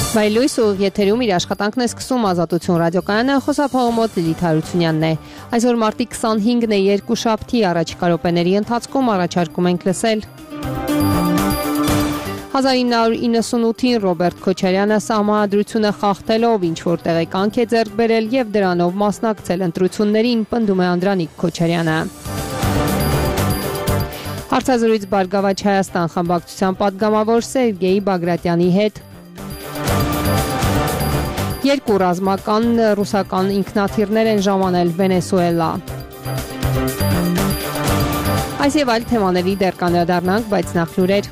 Վայլույս ուղիղ եթերում իր աշխատանքն է սկսում Ազատություն ռադիոկայանը, խոսափողոմոտ Լիլիթ Հարությունյանն է։ Այսօր մարտի 25-ն է, երկուշաբթի, առաջիկա րոպեների ընթացքում առաջարկում ենք լսել 1998-ին Ռոբերտ Քոչարյանը սահմանադրությունը խախտելով ինչ-որ տեղեկանք է ձեռք բերել եւ դրանով մասնակցել ընտրություններին, պնդում է Անդրանիկ Քոչարյանը։ Հարցազրույց Բարգավաճ Հայաստան խմբակցության պատգամավոր Սերգեյ Բագրատյանի հետ։ Երկու ռազմական ռուսական ինքնաթիռներ են ժամանել Վենեսուելա։ Այս եւ այլ թեմաների դեռ կանդրադառնանք, բայց նախ լուրեր։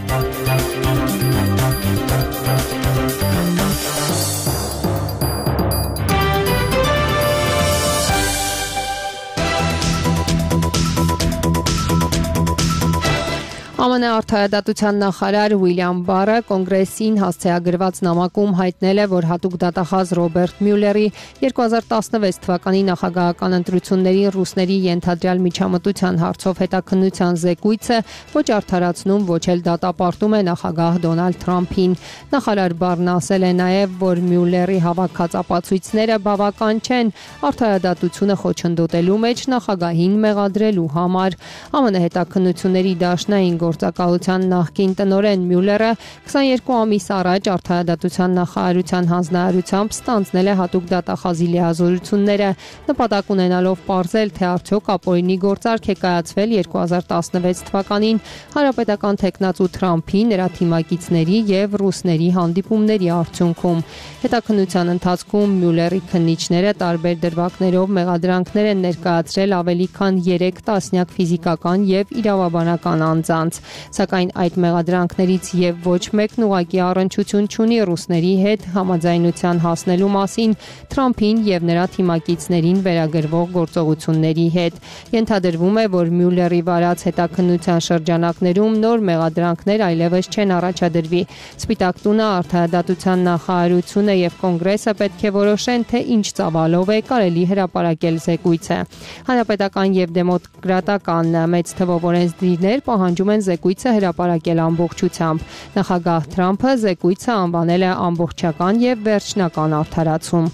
ԱՄՆ արտահայտության նախարար Ուիլյամ Բարը կոնգրեսին հասցեագրված նամակում հայտնել է, որ հատուկ դատախազ Ռոբերտ Մյուլլերի 2016 թվականի նախագահական ընտրությունների ռուսների ենթադրյալ միջամտության հարցով հետաքննության զեկույցը ոչ արդարացնում, ոչ էլ դատապարտում է նախագահ Դոնալդ Թրամփին։ Նախարար Բարն ասել է նաև, որ Մյուլլերի հավաքած ապացույցները բավական չեն արտահայտությունը խոչընդոտելու մեջ նախագահին մեղադրելու համար։ ԱՄՆ հետաքննությունների դաշնային գործակալության նախկին տնօրեն Մյուլլերը 22 ամիս առաջ արտահայտության նախարարության հանձնարարությամբ ստանձնել է հատուկ դատախազի լիազորությունները, նպատակ ունենալով պարզել, թե արդյոք ապօրինի գործարք է կայացվել 2016 թվականին հանրապետական թեկնածու Թրամփի, նրա թիմակիցների եւ ռուսների հանդիպումների արդյունքում։ Հետաքննության ընթացքում Մյուլլերի քննիչները տարբեր դրվագներով մեղադրանքներ են ներկայացրել ավելի քան 3 տասնյակ ֆիզիկական եւ իրավաբանական անձանց, սակայն այդ մեղադրանքներից եւ ոչ մեկն ուղղակի առնչություն չունի ռուսների հետ համաձայնության հասնելու մասին Թրամփին եւ նրա թիմակիցներին վերագրվող գործողությունների հետ։ Ենթադրվում է, որ Մյուլլերի վարած հետաքննության շրջանակներում նոր մեղադրանքներ այլևս չեն առաջադրվի։ Սպիտակ տունը, արտահայտության նախարարությունը եւ կոնգրեսը պետք է որոշեն, թե ինչ ծավալով է կարելի հրապարակել զեկույցը։ Հանրապետական եւ դեմոկրատական մեծ թվով օրենսդիրներ պահանջում են զեկույցը հրապարակել ամբողջությամբ։ Նախագահ Թրամփը զեկույցը անվանել է ամբողջական եւ վերջնական արդարացում։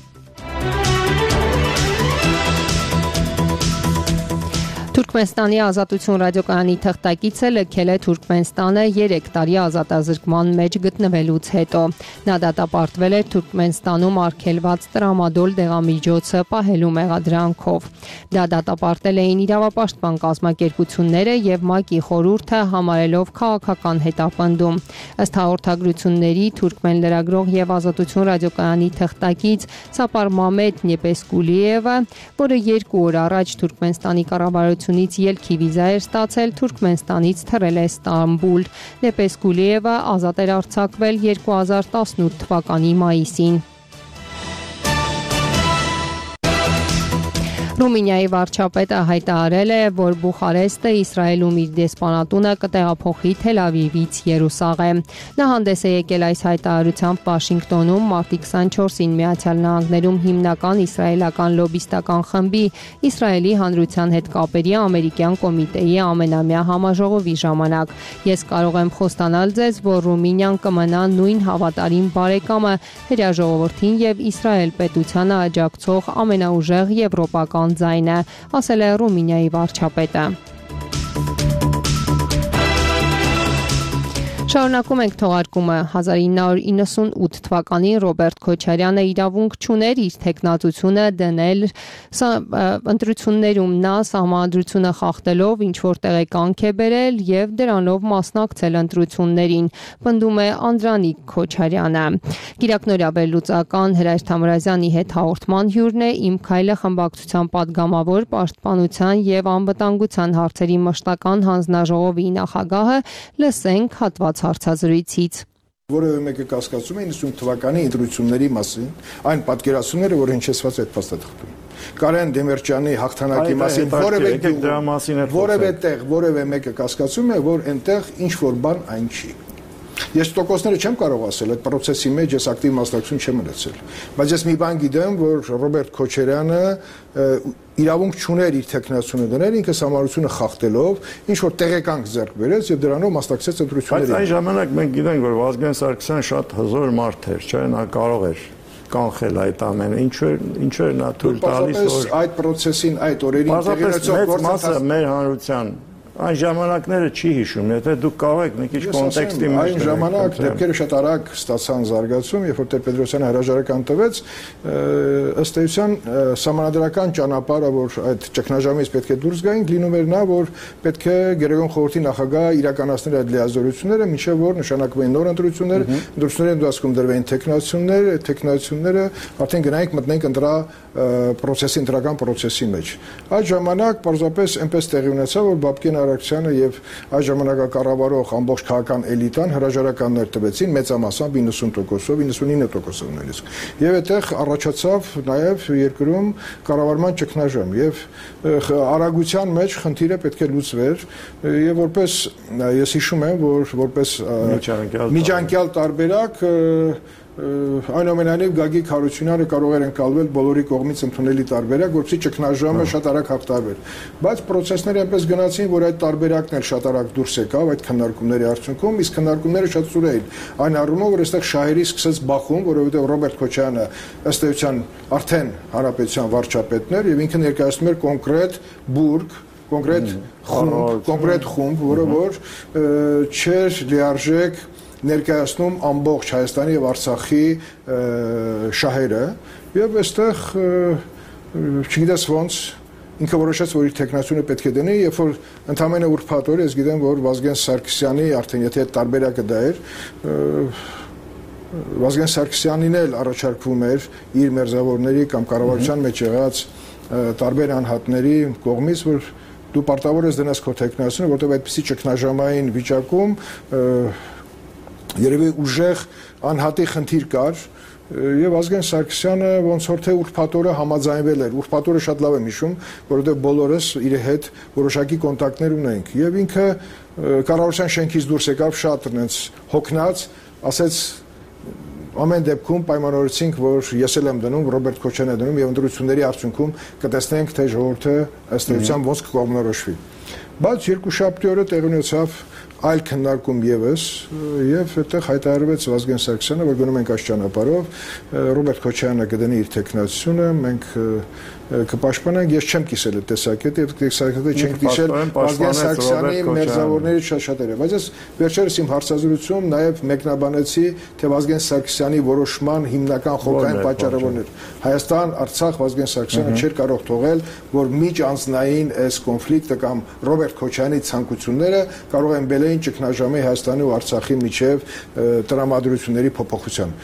Թուրքմենստանի Ազատություն ռադիոկայանի թղթակիցը լքել է Թուրքմենստանը 3 տարի ազատազրկման մեջ գտնվելուց հետո։ Նա դատապարտվել է Թուրքմենստանում արգելված տրամադոլ դեղամիջոցը պահելու մեղադրանքով։ Դա դատապարտել էին իրավապաշտպան կազմակերպությունները եւ ՄԱԿ-ի խորհուրդը համարելով քաղաքական հետապնդում։ Ըստ հաղորդագրությունների Թուրքմեն լրագրող եւ Ազատություն ռադիոկայանի թղթակից Սապար Մամեդ Նեպեսկուլիևը, որը 2 օր առաջ Թուրքմենստանի կառավարությունից ելքի վիզա էր ստացել, Թուրքմենստանից թռել է Ստամբուլ։ Նեպեսկուլիևը ազատ էր արձակվել 2018 թվականի մայիսին։ Ռումինիայի վարչապետը հայտարարել է, որ Բուխարեստը Իսրայելում իր դեսպանատունը կտեղափոխի Թել Ավիվից Երուսաղեմ։ Նա հանդես է եկել այս հայտարարությամբ Վաշինգտոնում մարտի 24-ին Միացյալ Նահանգներում հիմնական իսրայելական լոբիստական խմբի Իսրայելի հանրության հետ կապերի ամերիկյան կոմիտեի ամենամյա համաժողովի ժամանակ։ Ես կարող եմ խոստանալ ձեզ, որ Ռումինիան կմնա նույն հավատարիմ բարեկամը հրաժողովրդին եւ Իսրայել պետությանը աջակցող ամենաուժեղ եվրոպական ձայնը, ասել է Ռումինիայի վարչապետը։ Շարունակում ենք թողարկումը։ 1998 թվականին Ռոբերտ Քոչարյանը իրավունք չուներ իր թեկնածությունը դնել ընտրություններում։ Նա սահմանադրությունը խախտելով ինչ-որ տեղեկանք է բերել եւ դրանով մասնակցել ընտրություններին, պնդում է Անդրանիկ Քոչարյանը։ Գիրակնորյա վերլուծական Հրայր Թամրազյանի հետ հաղորդման հյուրն է Իմ քայլը խմբակցության պատգամավոր, պաշտպանության եւ անվտանգության հարցերի մշտական հանձնաժողովի նախագահը։ Լսենք հատված հարցազրույցից։ Որևէ մեկը կասկածում է 95 թվականի ընտրությունների մասին, այն պատկերացումները, որ հնչեցված այդ փաստաթղթում։ Կարեն Դեմիրճյանի հաղթանակի մասին որևէ տեղ, որևէ մեկը կասկածում է, որ այնտեղ ինչ որ բան այն չի։ Ես տոկոսները չեմ կարող ասել, այդ process-ի մեջ ես ակտիվ մասնակցություն չեմ ունեցել, բայց ես մի բան գիտեմ, որ Ռոբերտ Քոչարյանը իրավունք չուներ իր տեխնացիոնը դնել, ինքը համառությունը խախտելով ինչ որ տեղեկանք ձեռք բերեց եւ դրանով մասնակցեց ընտրություններին։ Բայց այն ժամանակ մենք գիտենք, որ Վազգեն Սարգսյանը շատ հզոր մարդ էր, չէ՞, նա կարող էր կանխել այդ ամենը, ինչ էր նա թույլ տալիս, որ այդ process-ին այդ օրերին տեղի ունեցող գործընթացը մեր հանրության այն ժամանակները չի հիշում, եթե դուք կարող եք մի քիչ կոնտեքստի մեջ այն ժամանակ դեպքերը շատ արագ ստացան զարգացում, երբ որ Տեր-Պետրոսյանը հրաժարական տվեց, ըստ էության սահմանադրական ճանապարհը, որ այդ ճգնաժամից պետք է դուրս գային, լինում էր նա, որ պետք է Գերագույն խորհրդի նախագահը իրականացներ այդ լիազորությունները, մինչև որ նշանակվեն նոր ընտրություններ, ընտրությունների ընթացքում դրվեին տեխնացիոններ, տեխնացիոնները արդեն գնայինք մտնենք ընտրական process-ի մեջ։ Այդ ժամանակ պարզապես այնպես տեղի ունեցավ, որ Բաբկեն Արաքսյանը եւ այդ ժամանակակառավարող ամբողջ քաղաքական էլիտան հրաժարականներ տվեցին մեծամասամբ 90%-ով, 99%-ով նույնիսկ։ Եվ այդտեղ առաջացավ նաեւ երկրում կառավարման ճգնաժամ եւ արագության մեջ խնդիրը պետք է լուծվեր եւ որպես ես հիշում եմ, որ որպես միջանկյալ տարբերակ այնուամենայնիվ Գագիկ Հարությունյանը կարող էր ընկալվել բոլորի կողմից ընդունելի տարբերակ, որպեսզի ճգնաժամը շատ արագ հաղթարվեր։ Բայց process-ները այնպես գնացին, որ այդ տարբերակն էլ շատ արագ դուրս եկավ այդ քննարկումների արդյունքում, իսկ քննարկումները շատ սուր էին։ Այն առումով, որ այստեղ շահերի սկսեց բախում, որովհետև Ռոբերտ Քոչարյանը ըստ էության արդեն հանրապետության վարչապետն էր եւ ինքը ներկայացնում էր կոնկրետ բուրգ, կոնկրետ խումբ, որը որ չէր լիարժեք ներկայացնում ամբողջ Հայաստանի եւ Արցախի շահերը եւ այստեղ չգիտես ոնց ինքը որոշեց, որ իր տեխնացիոնը պետք է դնի, երբ որ ընդամենը ուրբաթ օր ես գիտեմ, որ Վազգեն Սարգսյանի արդեն եթե այդ տարբերակը դա էր, Վազգեն Սարգսյանին էլ առաջարկվում էր իր մերձավորների կամ կառավարության մեջ եղած տարբեր անհատների կողմից, որ դու պարտավոր ես դնես քո տեխնացիոնը, որտեղ այդպիսի ճգնաժամային վիճակում երևի ուժեղ անհատի խնդիր կար եւ Վազգեն Սարգսյանը ոնց որ թե ուրբաթ օրը համաձայնվել էր, ուրբաթ օրը շատ լավ եմ հիշում, որովհետեւ բոլորս իր հետ որոշակի կոնտակտներ ունենք եւ ինքը կառավարության շենքից դուրս եկավ շատ այնց հոգնած, ասեց ամեն դեպքում պայմանավորեցինք, որ ես էլ եմ դնում, Ռոբերտ Քոչարյանն է դնում եւ ընտրությունների արդյունքում կտեսնենք, թե ժողովուրդը ըստ էության ոնց կկողմնորոշվի։ Բայց երկուշաբթի օրը տեղի ունեցավ այլ քննարկում եւս եւ այդտեղ հայտարարվեց Վազգեն Սարգսյանը, որ գնում ենք այս ճանապարհով, Ռոբերտ Քոչարյանը կդնի իր տեխնացիոնը, մենք կպաշտպանենք, ես չեմ կիսել այդ տեսակետը, այդ տեսակետը չենք կիսել Վազգեն Սարգսյանի մերձավորներից շատերը, բայց ես վերջերս իմ հարցազրույցում նաեւ մեկնաբանեցի, թե Վազգեն Սարգսյանի որոշման հիմնական խորհրդային պատճառավորն էր Հայաստան, Արցախ, Վազգեն Սարգսյանը չէր կարող թողել, որ միջանձնային այս կոնֆլիկտը կամ Ռոբերտ Քոչարյանի ցանկությունները կարող են բերել ճգնաժամի Հայաստանի ու Արցախի միջև տրամադրությունների փոփոխության։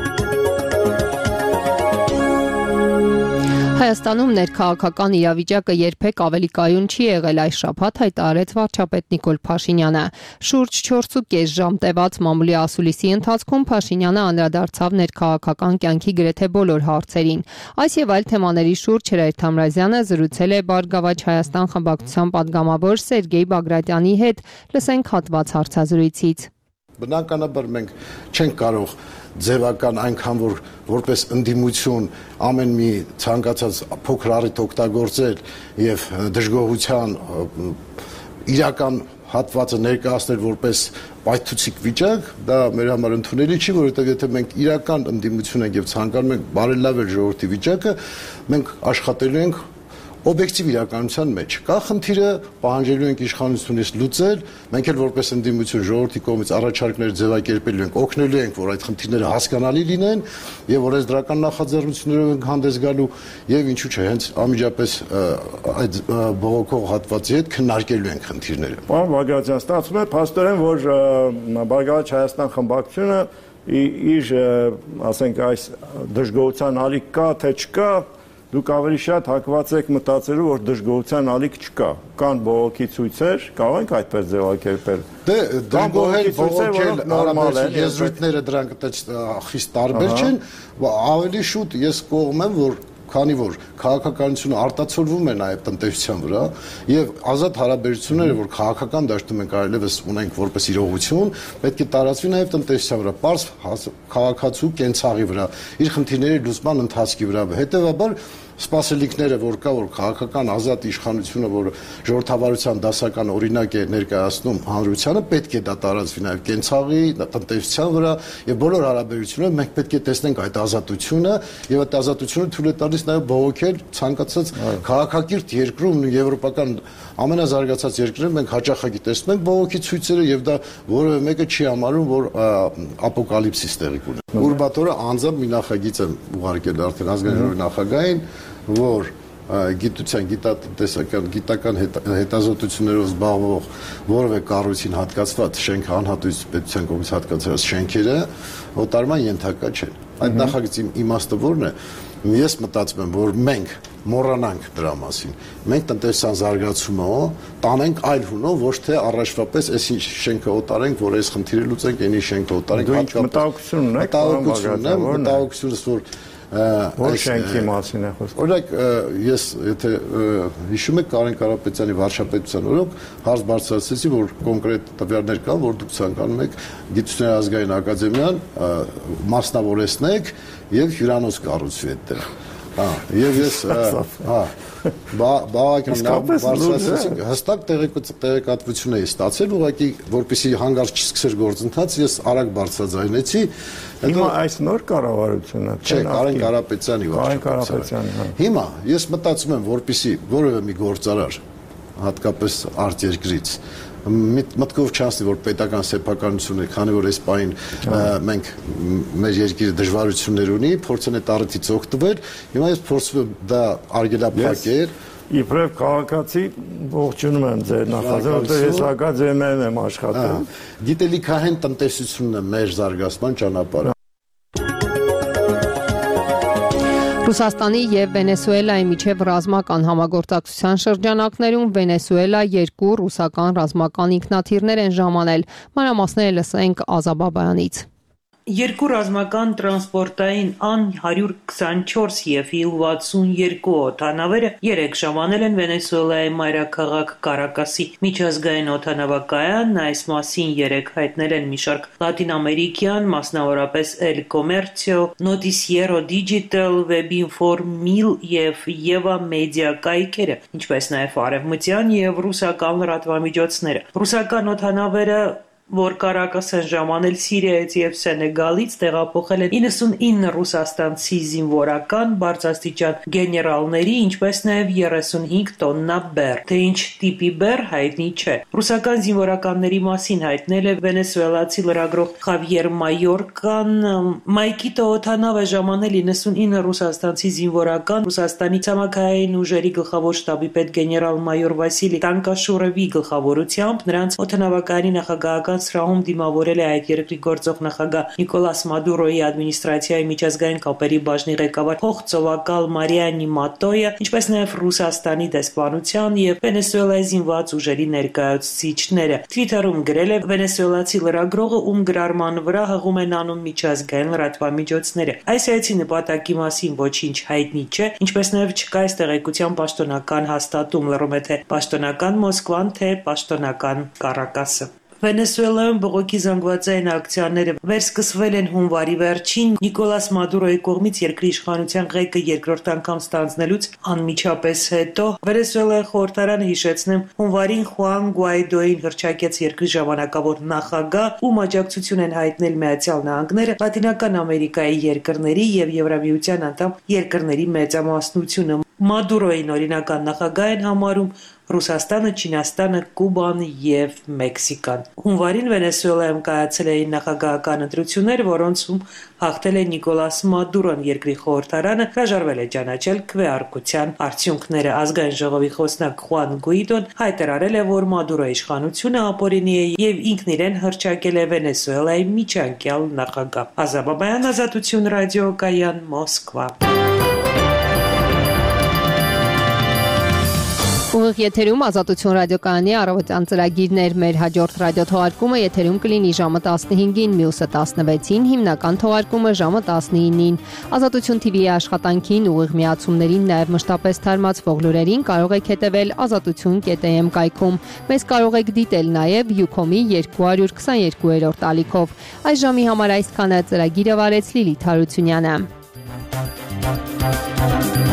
Հայաստանում ներքաղաքական իրավիճակը երբեք ավելի կայուն չի եղել, այս շաբաթ հայտարարեց վարչապետ Նիկոլ Փաշինյանը։ Շուրջ 4.5 ժամ տևած մամուլի ասուլիսի ընթացքում Փաշինյանը անդրադարձավ ներքաղաքական կյանքի գրեթե բոլոր հարցերին։ Այս եւ այլ թեմաների շուրջ Հրայր Թամրազյանը զրուցել է Բարգավաճ Հայաստան խմբակցության падգամավոր Սերգեյ Բագրատյանի հետ։ Լսենք հատված հարցազրույցից։ Բնականաբար մենք չենք կարող ձևական այնքան որ որպես ընդդիմություն ամեն մի ցանկացած փոքր առիթ օգտագործել եւ դժգոհության իրական հատվածը ներկայացնել որպես պայթուցիկ վիճակ, դա մեր համար ընդունելի չի, որովհետեւ եթե մենք իրական ընդդիմություն ենք եւ ցանկանում ենք բարելավել ժողովրդի վիճակը, մենք աշխատելու ենք օբյեկտիվ իրականության մեջ։ Կա խնդիրը պահանջելու ենք իշխանությունից լուծել, մենք էլ որպես ընդդիմություն ժողովրդի կողմից առաջարկներ ձևակերպելու ենք, օգնելու ենք, որ այդ խնդիրները հասկանալի լինեն եւ որ այս դրական նախաձեռնություններով ենք հանդես գալու եւ ինչու՞ չէ, հենց անմիջապես այդ բողոքող հատվածի հետ քննարկելու ենք խնդիրները։ Պարոն Բագրատյան, ստացվում է փաստորեն, որ Բարգավաճ Հայաստան խմբակցությունը իր, ասենք, այս դժգոհության ալիք կա, թե չկա, դուք ավելի շատ հակված եք մտածելու, որ դժգոհության ալիք չկա։ Կան բողոքի ցույցեր, կարող ենք այդպես ձևակերպել։ Դե դժգոհել, բողոքել նորմալ են, եզրույթները դրանք խիստ տարբեր չեն, ավելի շուտ ես կողմ եմ, որ քանի որ քաղաքականությունը արտացոլվում է նաև տնտեսության վրա եւ ազատ հարաբերությունները, որ քաղաքական դաշտում են կարելիվս ունենք որպես իրողություն, պետք է տարածվի նաև տնտեսության վրա, պարզ քաղաքացու կենցաղի վրա, իր խնդիրների լուծման ընթացքի վրա, հետեւաբար սպասելիքները, որ կա, որ քաղաքական ազատ իշխանությունը, որ ժողովրդավարության դասական օրինակ է ներկայացնում հանրությանը, պետք է դա տարածվի նաև կենցաղի, տնտեսության վրա եւ բոլոր հարաբերությունները մենք պետք է տեսնենք այդ ազատությունը եւ այդ ազատությունը թույլ է տալիս նաև բողոքել ցանկացած քաղաքակիրթ երկրում եվրոպական ամենազարգացած երկրներում մենք հաճախակի տեսնում ենք բողոքի ցույցերը եւ դա որևէ մեկը չի համարում, որ ապոկալիպսիս տեղի կունենա։ Ուրբաթորը անձամբ մի նախագիծ եմ ուղարկել արդեն ազգային ժողովի նախագահին, որ գիտության, գիտական հետազոտություններով զբաղվող որևէ կառույցին հատկացված շենք անհատույց պետության կողմից հատկացած շենքերը օտարման ենթակա չեն։ Այդ նախագծի իմաստը որն է։ Ես մտածում եմ, որ մենք մոռանանք դրա մասին։ Մենք տնտեսական զարգացումը տանենք այլ հունով, ոչ թե առաջվա պես այս շենքը օտարենք, որ այս խնդիրը լուծենք, այնի շենքը օտարենք։ Մտահոգությունս, որ շենքի մասին է խոսքը։ Օրինակ, ես եթե հիշում եք Կարեն Կարապետյանի վարչապետության օրոք հարց բարձրացրեցի, որ կոնկրետ տվյալներ կան, որ դուք ցանկանում եք Գիտությունների ազգային ակադեմիան մասնավորեցնեք եւ հյուրանոց կառուցվի այդտեղ։ Եվ ես հստակ տեղեկատվություն էի ստացել, ուղղակի որպեսզի հանգարց չսկսեր գործընթաց, ես արագ բարձրաձայնեցի։ Հիմա այս նոր կառավարությունը, չէ, Կարեն Կարապետյանի վարչապետարանը։ Հիմա ես մտածում եմ, որպեսզի որևէ մի գործարար, հատկապես արտերկրից մտքով չանցնի, որ պետական սեփականություն է, քանի որ այս պահին մենք մեր երկիրը դժվարություններ ունի, փորձեն այդ առիթից օգտվել։ Հիմա ես փորձում եմ դա արգելափակել։ Իբրև քաղաքացի ողջունում եմ ձեր նախաձեռնությունը, որտեղ ես ակադեմիայում եմ աշխատում։ Գիտելիքահեն տնտեսությունն է մեր զարգացման ճանապարհը։ Ռուսաստանի եւ Վենեսուելայի միջև ռազմական համագործակցության շրջանակներում Վենեսուելա 2 ռուսական ռազմական ինքնաթիռներ են ժամանել։ Մանրամասները լսենք Ազաբաբյանից։ Երկու ռազմական տրանսպորտային An-124 եւ Il-62 օդանավերը 3 ժամանել են Վենեսուելայի մայրաքաղաք Կարակասի միջազգային օդանավակայան, այս մասին 3 հայտնել են մի շարք լատինամերիկյան, մասնավորապես El Comercio, Noticiero Digital, Webinformil եւ Eva Media կայքերը, ինչպես նաեւ արևմտյան եւ ռուսական լրատվամիջոցները։ Ռուսական օդանավերը որ Կարակաս են ժամանել Սիրիայից եւ Սենեգալից, տեղափոխել են 99 ռուսաստանցի զինվորական բարձրաստիճան գեներալների, ինչպես նաեւ 35 տոննա բեռ։ Թե ինչ տիպի բեռ հայտնի չէ։ Ռուսական զինվորականների մասին հայտնել է վենեսուելացի լրագրող Խավիեր Մայորկան։ Մայկիտո օդանավը ժամանել 99 ռուսաստանցի զինվորական, Ռուսաստանի ցամաքային ուժերի գլխավոր շտաբի պետ գեներալ-մայոր Վասիլի Տանկաշուրովի գլխավորությամբ նրանց օդանավակայանի նախագահական սրահում դիմավորել է այդ երկրի գործող նախագահ Նիկոլաս Մադուրոյի ադմինիստրացիայի միջազգային կապերի բաժնի ղեկավար փոխծովակալ Մարիանի Մատոյը, ինչպես նաև Ռուսաստանի դեսպանության եւ Վենեսուելայի զինված ուժերի ներկայացուցիչները։ Թվիտերում գրել է վենեսուելացի լրագրողը, ում գրառման վրա հղում են անում միջազգային լրատվամիջոցները։ Այս այցի նպատակի մասին ոչինչ հայտնի չէ, ինչպես նաև չկա այս տեղեկության պաշտոնական հաստատում, լրում է թե պաշտոնական Մոսկվան, թե պաշտոնական Կարակասը։ Վենեսուելայում բողոքի զանգվածային ակցիաները վերսկսվել են հունվարի վերջին Նիկոլաս Մադուրոյի կողմից երկրի իշխանության ղեկը երկրորդ անգամ ստանձնելուց անմիջապես հետո։ Վենեսուելայի խորհրդարանը, հիշեցնեմ, հունվարին Խուան Գուայդոին հռչակեց երկրի ժամանակավոր նախագահ, ում աջակցություն են հայտնել Միացյալ Նահանգները, Լատինական Ամերիկայի երկրների եւ Եվրամիության անդամ երկրների մեծամասնությունը։ Մադուրոյին օրինական նախագահ են համարում Ռուսաստանը, Չինաստանը, Կուբան եւ Մեքսիկան։ Հունվարին Վենեսուելայում կայացել էին նախագահական ընտրություններ, որոնցում հաղթել է Նիկոլաս Մադուրոն, երկրի խորհրդարանը հրաժարվել է ճանաչել քվեարկության արդյունքները։ Ազգային ժողովի խոսնակ Խուան Գուիդոն հայտարարել է, որ Մադուրոյի իշխանությունը ապօրինի է եւ ինքն իրեն հռչակել է Վենեսուելայի միջանկյալ նախագահ։ Ազաբաբյան, Ազատություն ռադիոկայան, Մոսկվա։ Ուղիղ եթերում Ազատություն ռադիոկայանի առավոտյան ծրագիրներ մեր հաջորդ ռադիոթողարկումը եթերում կլինի ժամը 15-ին, մյուսը 16-ին, հիմնական թողարկումը ժամը 19-ին։ Ազատություն TV-ի աշխատանքին, ուղիղ միացումներին, նաև մշտապես թարմացվող լուրերին կարող եք հետևել azatutun.am կայքում։ Մեզ կարող եք դիտել նաև Ucom-ի 222-րդ ալիքով։ Այս ժամի համար այսքանը ծրագիրը վարեց Լիլիթ Հարությունյանը։